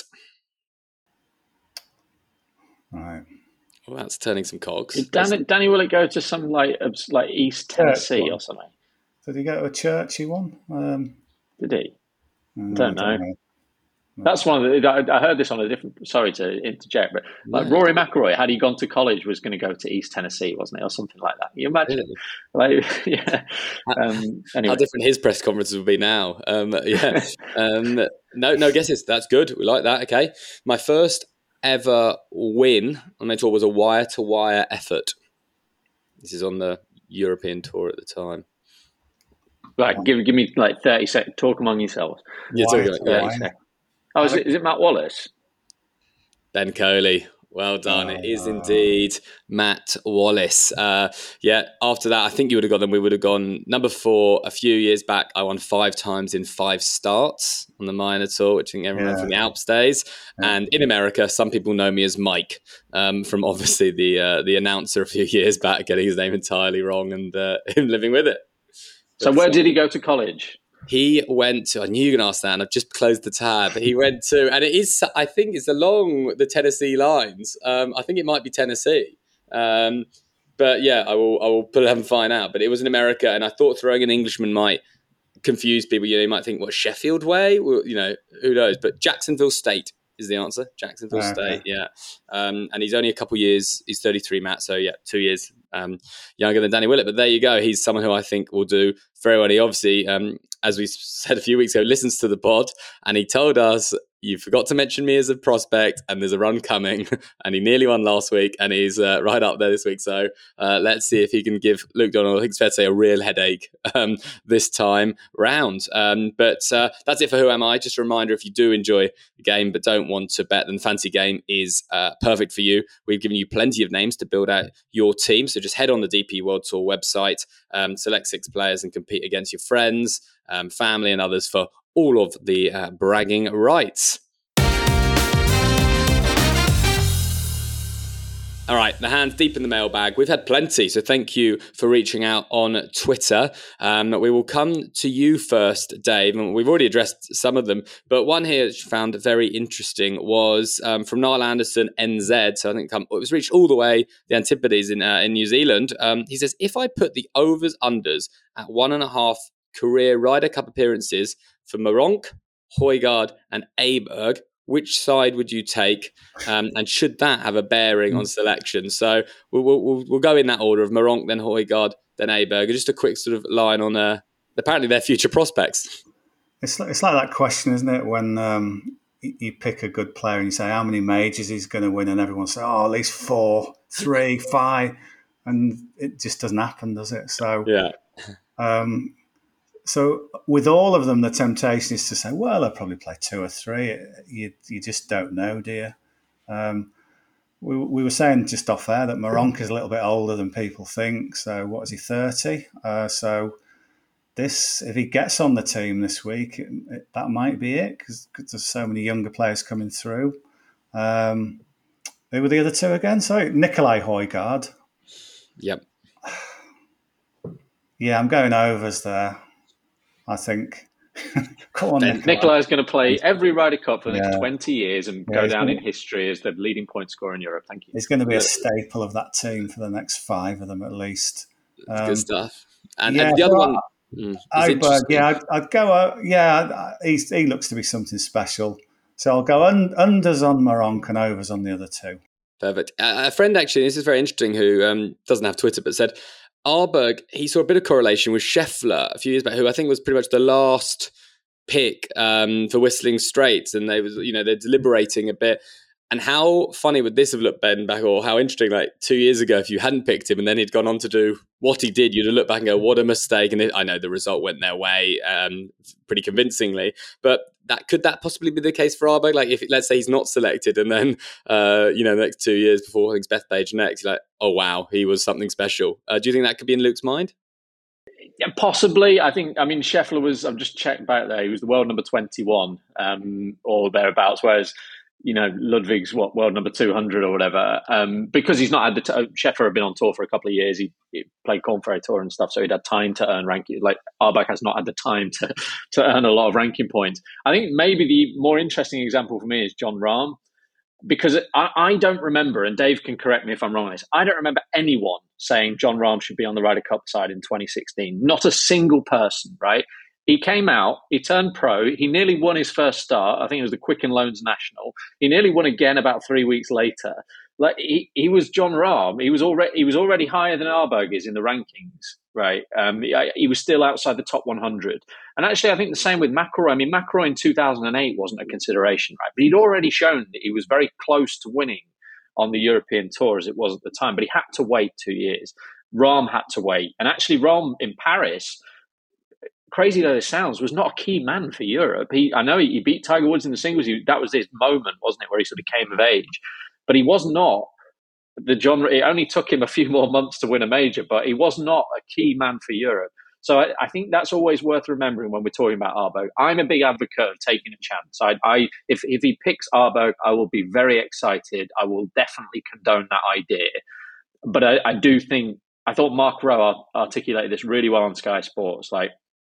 Right. Well, that's turning some cogs. Did Danny, Danny Willett go to some like like East Tennessee or something? Did he go to a churchy one? Um, Did he? I don't know. know. That's one of the. I heard this on a different. Sorry to interject, but like yeah. Rory McIlroy, had he gone to college, was going to go to East Tennessee, wasn't it, or something like that? You imagine, really? Like, yeah. Um, anyway. How different his press conferences would be now. Um, yeah. um, no, no guesses. That's good. We like that. Okay. My first ever win on my tour was a wire-to-wire effort. This is on the European tour at the time. Right. Give give me like thirty seconds. Talk among yourselves. You're talking like thirty seconds. Oh, is it, is it Matt Wallace? Ben Coley. Well done. Oh, it is indeed Matt Wallace. Uh, yeah, after that, I think you would have got them. We would have gone number four a few years back. I won five times in five starts on the minor tour, which I think everyone yeah. from the Alps days. Yeah. And in America, some people know me as Mike, um, from obviously the uh, the announcer a few years back, getting his name entirely wrong and uh, him living with it. So but, where did he go to college? He went to, I knew you were going to ask that, and I've just closed the tab. He went to, and it is, I think it's along the Tennessee lines. Um, I think it might be Tennessee. Um, but yeah, I will I will put it up and find out. But it was in America, and I thought throwing an Englishman might confuse people. You know, you might think, what, Sheffield Way? Well, you know, who knows? But Jacksonville State is the answer. Jacksonville okay. State, yeah. Um, and he's only a couple years, he's thirty-three, Matt, so yeah, two years um, younger than Danny Willett. But there you go. He's someone who I think will do very well. He obviously, um, as we said a few weeks ago, listens to the pod, and he told us, you forgot to mention me as a prospect, and there's a run coming, and he nearly won last week, and he's uh, right up there this week. So uh, let's see if he can give Luke Donald, I think it's fair to say, a real headache um, this time round. Um, but uh, that's it for Who Am I? Just a reminder, if you do enjoy the game but don't want to bet, then the Fantasy Game is uh, perfect for you. We've given you plenty of names to build out your team, so just head on the D P World Tour website, um, select six players and compete against your friends, um, family and others for all of the uh, bragging rights. All right, the hand's deep in the mailbag. We've had plenty, so thank you for reaching out on Twitter. Um, we will come to you first, Dave, and we've already addressed some of them, but one here that you found very interesting was um, from Niall Anderson, N Z, so I think it was reached all the way, the Antipodes in, uh, in New Zealand. Um, he says, if I put the overs-unders at one and a half career Ryder Cup appearances for Meronk, Højgaard and Aberg, which side would you take, um, and should that have a bearing on selection? So we'll, we'll, we'll go in that order of Meronk, then Højgaard, then Aberg. Just a quick sort of line on uh, apparently their future prospects. It's like, it's like that question, isn't it, when um, you, you pick a good player and you say how many majors he's going to win, and everyone says, oh, at least four, three, five, and it just doesn't happen, does it? So yeah. Um, So with all of them, the temptation is to say, well, I'll probably play two or three. You you just don't know, do you? Um, we, we were saying just off air that Meronk is a little bit older than people think. So what is he, thirty? Uh, so this, if he gets on the team this week, it, it, that might be it, because there's so many younger players coming through. Um, who were the other two again? Sorry, Nicolai Højgaard. Yep. Yeah, I'm going overs there. I think. Come on, Nicolai. Nicolai's going to play every Ryder Cup for the yeah. next twenty years and yeah, go down gonna, in history as the leading point scorer in Europe. Thank you. He's going to be yeah. a staple of that team for the next five of them at least. Um, Good stuff. And, yeah, and the other one, mm, Aberg, yeah, I'd, I'd go. Uh, yeah, he's, he looks to be something special. So I'll go un, unders on Meronk and overs on the other two. Perfect. Uh, a friend actually, this is very interesting, who um, doesn't have Twitter, but said Aberg, he saw a bit of correlation with Scheffler a few years back, who I think was pretty much the last pick um, for Whistling Straits, and they was, you know, they're deliberating a bit. And how funny would this have looked, Ben, back, or how interesting, like two years ago, if you hadn't picked him and then he'd gone on to do what he did, you'd have looked back and go, what a mistake. And it, I know the result went their way um, pretty convincingly, but that could that possibly be the case for Arberg? Like, if let's say he's not selected, and then uh, you know, the next two years before I think it's Bethpage next, you're like, oh wow, he was something special. Uh, do you think that could be in Luke's mind? Yeah, possibly. I think. I mean, Scheffler was. I've just checked back there. He was the world number twenty-one, um, or thereabouts. Whereas, you know, Ludwig's what world number two hundred or whatever. Um, because he's not had the t- Scheffler had been on tour for a couple of years. He, he played Corn Ferry Tour and stuff, so he'd had time to earn ranking. Like Arberg has not had the time to to earn a lot of ranking points. I think maybe the more interesting example for me is Jon Rahm, because I, I don't remember, and Dave can correct me if I'm wrong on this, I don't remember anyone saying Jon Rahm should be on the Ryder Cup side in twenty sixteen. Not a single person, right? He came out, he turned pro, he nearly won his first start. I think it was the Quicken Loans National. He nearly won again about three weeks later. Like he, he was Jon Rahm. He was already he was already higher than Arberg is in the rankings, right? Um, he, he was still outside the top one hundred. And actually, I think the same with McIlroy. I mean, McIlroy in two thousand eight wasn't a consideration, right? But he'd already shown that he was very close to winning on the European Tour as it was at the time. But he had to wait two years. Rahm had to wait. And actually, Rahm in Paris, crazy though this sounds, was not a key man for Europe. He, I know he, he beat Tiger Woods in the singles. He, that was his moment, wasn't it, where he sort of came of age. But he was not the John. It only took him a few more months to win a major, but he was not a key man for Europe. So I, I think that's always worth remembering when we're talking about Arberg. I'm a big advocate of taking a chance. I, I if if he picks Arberg, I will be very excited. I will definitely condone that idea. But I, I do think I thought Mark Rowe articulated this really well on Sky Sports. Like,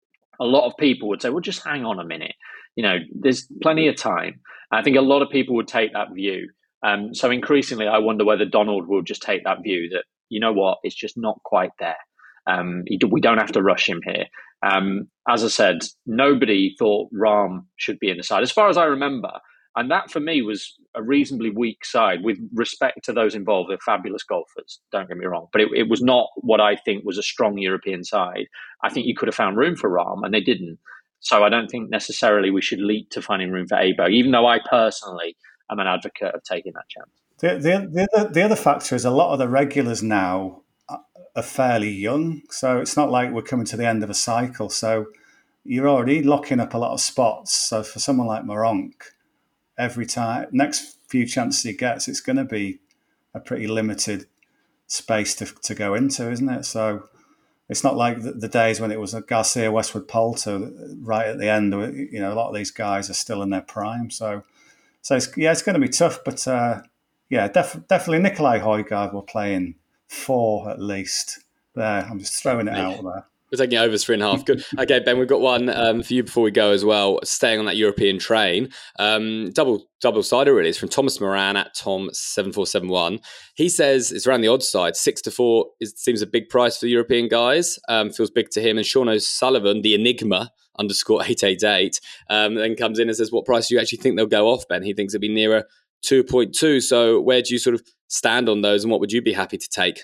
a lot of people would say, well, just hang on a minute. You know, there's plenty of time. And I think a lot of people would take that view. Um, so increasingly, I wonder whether Donald will just take that view that, you know what, it's just not quite there. Um, we don't have to rush him here. Um, as I said, nobody thought Rahm should be in the side, as far as I remember. And that, for me, was a reasonably weak side with respect to those involved. They're fabulous golfers, don't get me wrong. But it, it was not what I think was a strong European side. I think you could have found room for Rahm, and they didn't. So I don't think necessarily we should leap to finding room for Arberg, even though I personally am an advocate of taking that chance. The, the, the, other, the other factor is a lot of the regulars now are fairly young. So it's not like we're coming to the end of a cycle. So you're already locking up a lot of spots. So for someone like Meronk, every time, next few chances he gets, it's going to be a pretty limited space to to go into, isn't it? So it's not like the, the days when it was a Garcia, Westwood, Poulter right at the end. You know, a lot of these guys are still in their prime. So, so it's, yeah, it's going to be tough. But uh, yeah, def- definitely Nicolai Højgaard will play in four at least. There, I'm just throwing it out there. We're taking it over three and a half. Good. Okay, Ben, we've got one um, for you before we go as well. Staying on that European train, um, double double sider really. It's from Thomas Moran at Tom seven four seven one. He says it's around the odds side. Six to four is, seems a big price for the European guys. Um, feels big to him. And Sean O'Sullivan, the Enigma underscore eight eight eight, um, then comes in and says, "What price do you actually think they'll go off, Ben?" He thinks it'd be nearer two point two. So where do you sort of stand on those, and what would you be happy to take?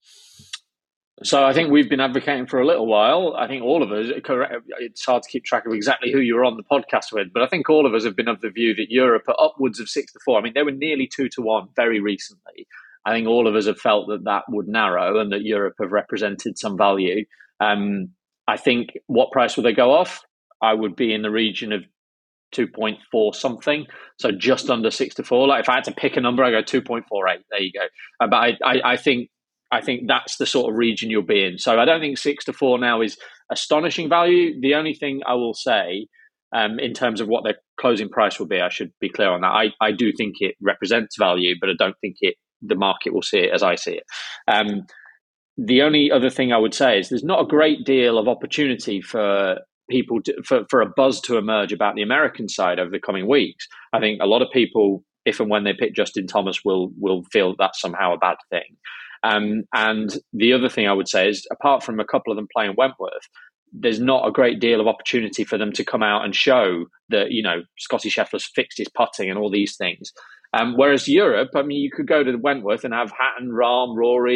So I think we've been advocating for a little while. I think all of us, it's hard to keep track of exactly who you were on the podcast with, but I think all of us have been of the view that Europe are upwards of six to four. I mean, they were nearly two to one very recently. I think all of us have felt that that would narrow and that Europe have represented some value. Um, I think what price would they go off? I would be in the region of two point four something. So just under six to four. Like if I had to pick a number, I go two point four eight. There you go. Uh, but I, I, I think I think that's the sort of region you'll be in. So I don't think six to four now is astonishing value. The only thing I will say um, in terms of what their closing price will be, I should be clear on that. I, I do think it represents value, but I don't think it the market will see it as I see it. Um, the only other thing I would say is there's not a great deal of opportunity for people to, for, for a buzz to emerge about the American side over the coming weeks. I think a lot of people, if and when they pick Justin Thomas, will will feel that that's somehow a bad thing. Um, and the other thing I would say is, apart from a couple of them playing Wentworth, there's not a great deal of opportunity for them to come out and show that, you know, Scotty Scheffler's fixed his putting and all these things. Um, whereas Europe, I mean, you could go to the Wentworth and have Hatton, Rahm, Rory,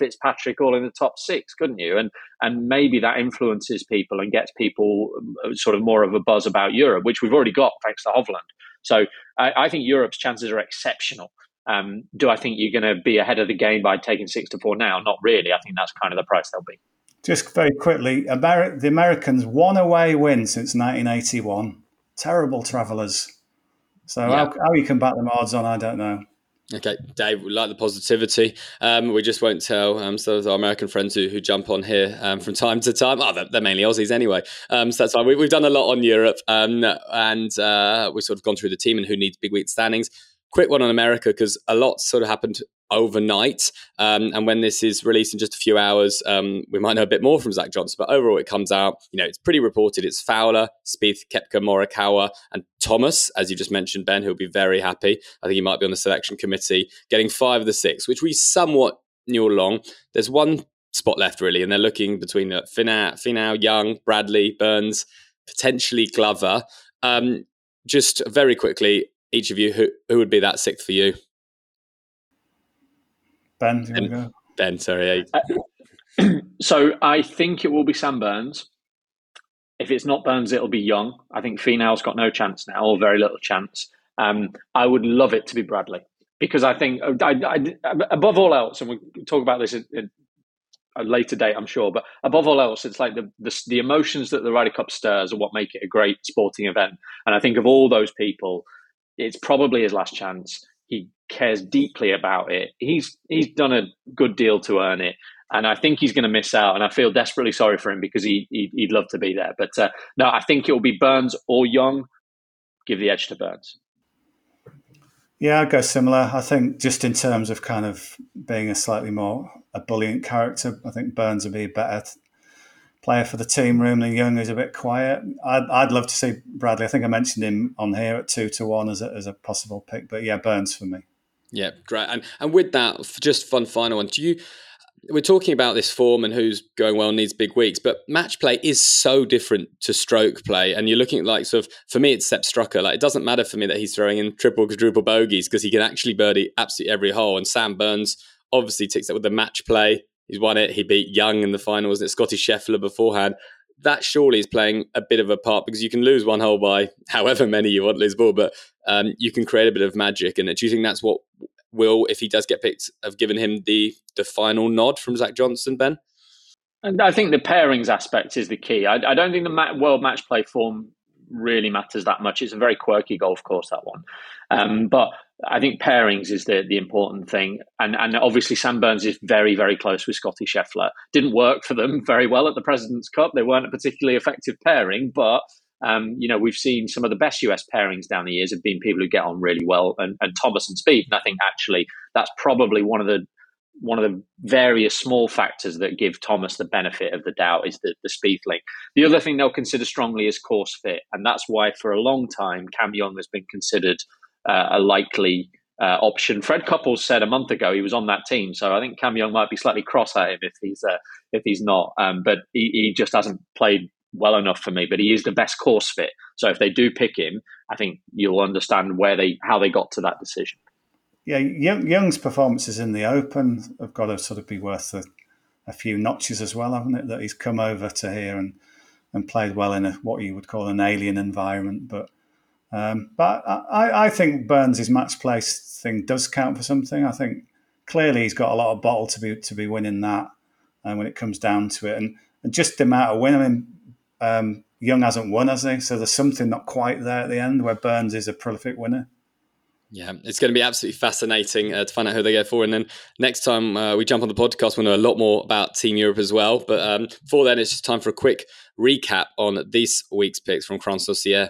Fitzpatrick all in the top six, couldn't you? And and maybe that influences people and gets people sort of more of a buzz about Europe, which we've already got thanks to Hovland. So I, I think Europe's chances are exceptional. Um, do I think you're going to be ahead of the game by taking six to four now? Not really. I think that's kind of the price they'll be. Just very quickly, Ameri- the Americans, one away win since nineteen eighty-one. Terrible travellers. So yeah. how, how you can back them odds on, I don't know. Okay, Dave, we like the positivity. Um, we just won't tell um, so our American friends who, who jump on here um, from time to time. Oh, they're, they're mainly Aussies anyway. Um, so that's fine. We, we've done a lot on Europe um, and uh, we've sort of gone through the team and who needs big week standings. Quick one on America, because a lot sort of happened overnight. Um, and when this is released in just a few hours, um, we might know a bit more from Zach Johnson. But overall, it comes out, you know, it's pretty reported. It's Fowler, Spieth, Koepka, Morikawa, and Thomas, as you just mentioned, Ben, who'll be very happy. I think he might be on the selection committee, getting five of the six, which we somewhat knew along. There's one spot left, really, and they're looking between uh, Finau, Finau, Young, Bradley, Burns, potentially Glover. Um, just very quickly, each of you, who, who would be that sixth for you? Ben, do you ben, want to go? Ben, sorry. Uh, so I think it will be Sam Burns. If it's not Burns, it'll be Young. I think Finau's got no chance now, or very little chance. Um, I would love it to be Bradley, because I think, I, I, above all else, and we'll talk about this at, at a later date, I'm sure, but above all else, it's like the, the the emotions that the Ryder Cup stirs are what make it a great sporting event. And I think of all those people, it's probably his last chance. He cares deeply about it. He's he's done a good deal to earn it, and I think he's going to miss out. And I feel desperately sorry for him, because he, he he'd love to be there. But uh, no, I think it will be Burns or Young. Give the edge to Burns. Yeah, I'd go similar. I think just in terms of kind of being a slightly more ebullient character, I think Burns would be a better player for the team room than Young, who's a bit quiet. I'd, I'd love to see Bradley. I think I mentioned him on here at two to one as a, as a possible pick, but yeah, Burns for me. Yeah, great. And and with that, just fun final one. Do you? We're talking about this form and who's going well needs big weeks, but match play is so different to stroke play. And you're looking at like sort of, for me, it's Sepp Strucker. Like, it doesn't matter for me that he's throwing in triple, quadruple bogeys, because he can actually birdie absolutely every hole. And Sam Burns obviously ticks that with the match play. He's won it. He beat Young in the final, wasn't it? Scotty Scheffler beforehand. That surely is playing a bit of a part, because you can lose one hole by however many you want to lose ball, but um, you can create a bit of magic. And do you think that's what will, if he does get picked, have given him the the final nod from Zach Johnson, Ben? And I think the pairings aspect is the key. I, I don't think the ma- world match play form really matters that much. It's a very quirky golf course, that one. Um, but I think pairings is the the important thing. And and obviously Sam Burns is very, very close with Scotty Scheffler. Didn't work for them very well at the President's Cup. They weren't a particularly effective pairing, but um, you know, we've seen some of the best U S pairings down the years have been people who get on really well, and, and Thomas and Spieth. And I think actually that's probably one of the one of the various small factors that give Thomas the benefit of the doubt is the, the Spieth link. The other thing they'll consider strongly is course fit. And that's why for a long time, Cam Young has been considered uh, a likely uh, option. Fred Couples said a month ago he was on that team. So I think Cam Young might be slightly cross at him if he's uh, if he's not. Um, but he, he just hasn't played well enough for me. But he is the best course fit. So if they do pick him, I think you'll understand where they how they got to that decision. Yeah, Young's performances in the Open have got to sort of be worth a, a few notches as well, haven't it? That he's come over to here and, and played well in a, what you would call an alien environment. But um, but I, I think Burns' match play thing does count for something. I think clearly he's got a lot of bottle to be to be winning that, and uh, when it comes down to it, and, and just the amount of win. I mean, um, Young hasn't won, has he? So there's something not quite there at the end where Burns is a prolific winner. Yeah, it's going to be absolutely fascinating uh, to find out who they go for. And then next time uh, we jump on the podcast, we'll know a lot more about Team Europe as well. But um, before then, it's just time for a quick recap on this week's picks from France Dossier.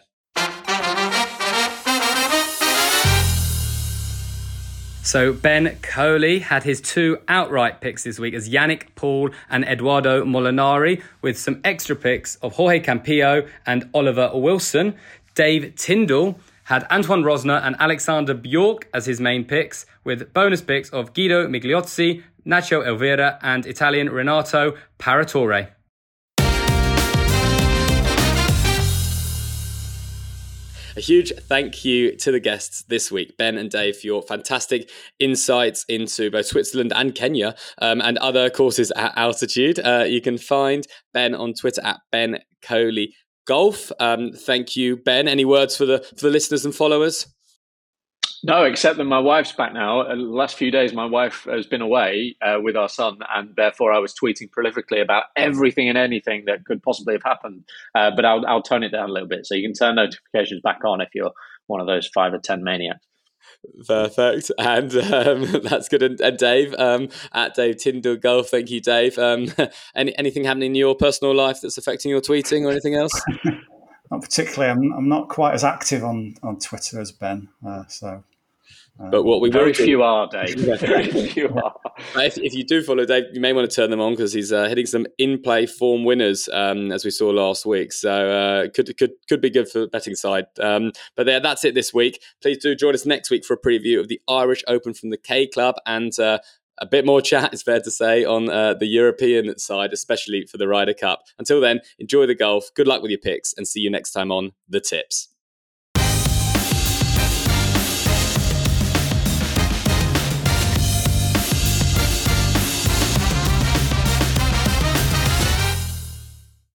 So Ben Coley had his two outright picks this week as Yannick Paul and Eduardo Molinari, with some extra picks of Jorge Campillo and Oliver Wilson. Dave Tyndall had Antoine Rosner and Alexander Bjork as his main picks, with bonus picks of Guido Migliozzi, Nacho Elvira and Italian Renato Paratore. A huge thank you to the guests this week, Ben and Dave, for your fantastic insights into both Switzerland and Kenya um, and other courses at altitude. Uh, you can find Ben on Twitter at Ben Coley Golf. Um, thank you, Ben. Any words for the for the listeners and followers? No, except that my wife's back now. Uh, the last few days, my wife has been away uh, with our son, and therefore I was tweeting prolifically about everything and anything that could possibly have happened. Uh, but I'll, I'll tone it down a little bit, so you can turn notifications back on if you're one of those five or ten maniacs. Perfect. And um, that's good. And, and Dave, um, at Dave Tyndall Golf, thank you, Dave. Um, any, anything happening in your personal life that's affecting your tweeting or anything else? Not particularly. I'm, I'm not quite as active on, on Twitter as Ben, uh, so... But what we very few are, Dave. Very few are. If, if you do follow Dave, you may want to turn them on because he's uh, hitting some in-play form winners, um, as we saw last week. So uh, could could could be good for the betting side. Um, but there, that's it this week. Please do join us next week for a preview of the Irish Open from the K Club and uh, a bit more chat, it's fair to say, on uh, the European side, especially for the Ryder Cup. Until then, enjoy the golf. Good luck with your picks, and see you next time on The Tips.